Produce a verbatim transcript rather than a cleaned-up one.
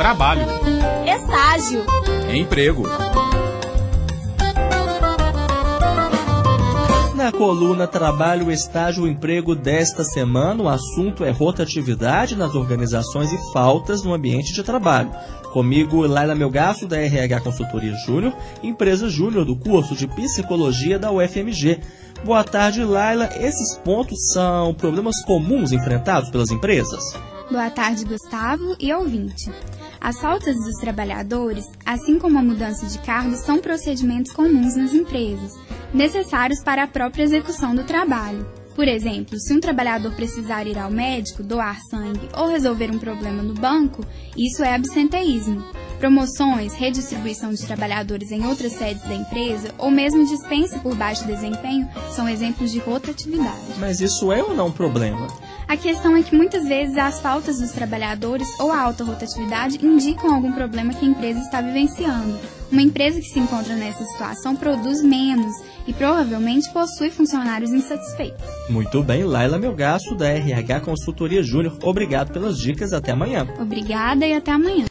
trabalho, estágio, emprego. Na coluna Trabalho, Estágio, Emprego desta semana, o assunto é rotatividade nas organizações e faltas no ambiente de trabalho. Comigo, Laila Melgaço, da R H Consultoria Júnior, empresa júnior do curso de Psicologia da U F M G. Boa tarde, Laila. Esses pontos são problemas comuns enfrentados pelas empresas? Boa tarde, Gustavo e ouvinte. As faltas dos trabalhadores, assim como a mudança de cargo, são procedimentos comuns nas empresas, necessários para a própria execução do trabalho. Por exemplo, se um trabalhador precisar ir ao médico, doar sangue ou resolver um problema no banco, isso é absenteísmo. Promoções, redistribuição de trabalhadores em outras sedes da empresa ou mesmo dispensa por baixo desempenho são exemplos de rotatividade. Mas isso é ou não um problema? A questão é que muitas vezes as faltas dos trabalhadores ou a alta rotatividade indicam algum problema que a empresa está vivenciando. Uma empresa que se encontra nessa situação produz menos e provavelmente possui funcionários insatisfeitos. Muito bem, Laila Melgaço, da R H Consultoria Júnior. Obrigado pelas dicas, até amanhã. Obrigada e até amanhã.